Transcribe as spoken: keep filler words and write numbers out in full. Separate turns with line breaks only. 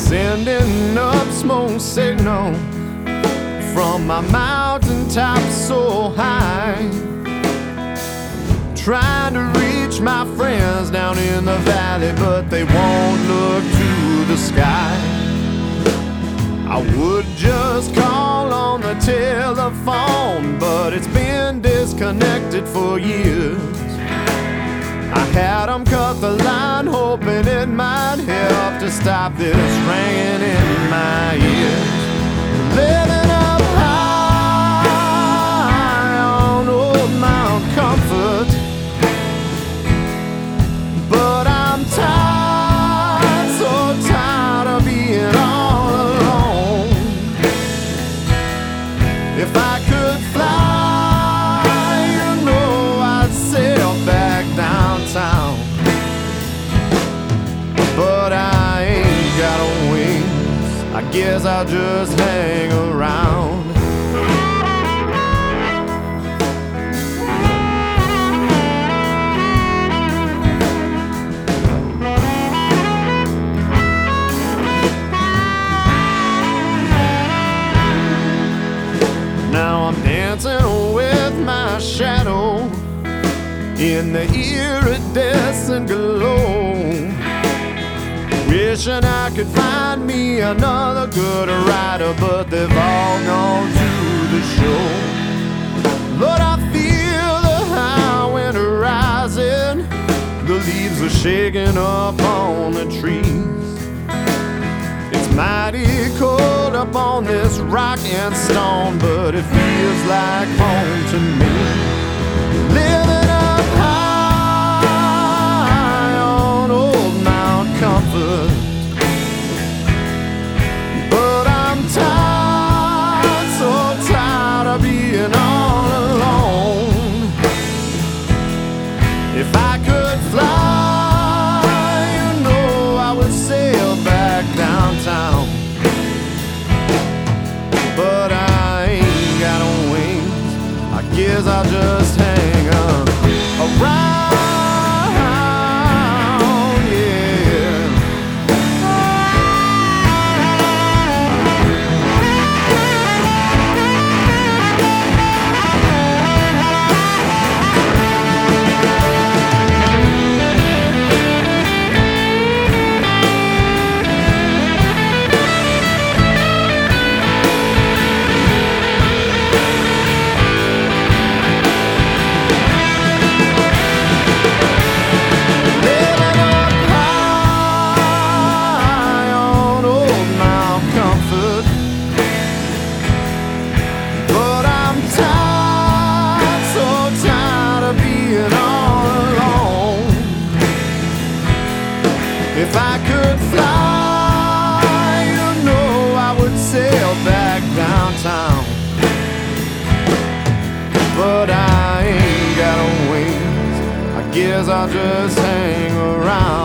sending up smoke signal from my mountaintop so high, trying to reach my friends down in the valley, but they won't look to the sky. I would just call on the telephone, but it's been disconnected for years. I had them cut the line, hoping it might help to stop this ringing in my ears. Living up high on old Mount Comfort, but I'm tired, so tired of being all alone. If I could fly, you know I'd sail back downtown, but I ain't got wings. I guess I'll just hang around. Now I'm dancing with my shadow in the iridescent glow, wishing I could find me another good rider, but they've all gone to the show. But I feel the high wind rising, the leaves are shaking up on the trees. It's mighty cold up on this rock and stone, but it feels like home to me. Living up high on old Mount Comfort, but I'm tired, so tired of being all alone. If I could fly, you know I would sail back downtown, but I ain't got wings. I guess I'll just hang up around. If I could fly, you know I would sail back downtown, but I ain't got wings. I guess I'll just hang around.